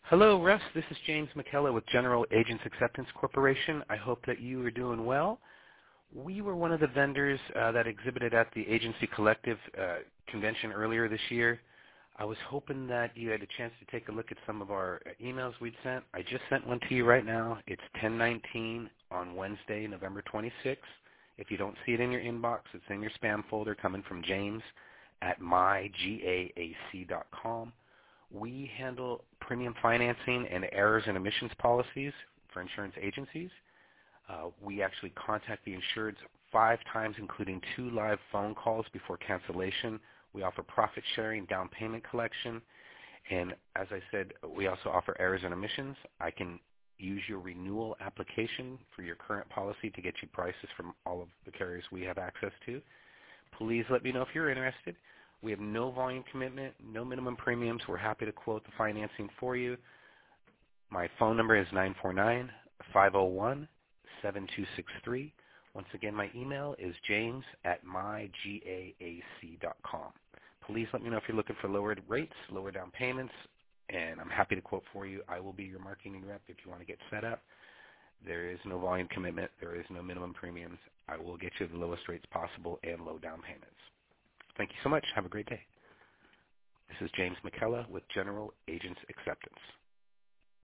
Hello, Russ. This is James McKellar with General Agents Acceptance Corporation. I hope that you are doing well. We were one of the vendors that exhibited at the Agency Collective convention earlier this year. I was hoping that you had a chance to take a look at some of our emails we'd sent. I just sent one to you right now. It's 10:19 on Wednesday, November 26th. If you don't see it in your inbox, it's in your spam folder coming from James at mygaac.com. We handle premium financing and errors and omissions policies for insurance agencies. We actually contact the insureds 5 times, including 2 live phone calls before cancellation. We offer profit sharing, down payment collection, and as I said, we also offer errors and omissions. I can use your renewal application for your current policy to get you prices from all of the carriers we have access to. Please let me know if you're interested. We have no volume commitment, no minimum premiums. We're happy to quote the financing for you. My phone number is 949-501-7263. Once again, my email is james at mygaac.com. Please let me know if you're looking for lowered rates, lower down payments, and I'm happy to quote for you. I will be your marketing rep if you want to get set up. There is no volume commitment. There is no minimum premiums. I will get you the lowest rates possible and low down payments. Thank you so much. Have a great day. This is James McKellar with General Agents Acceptance.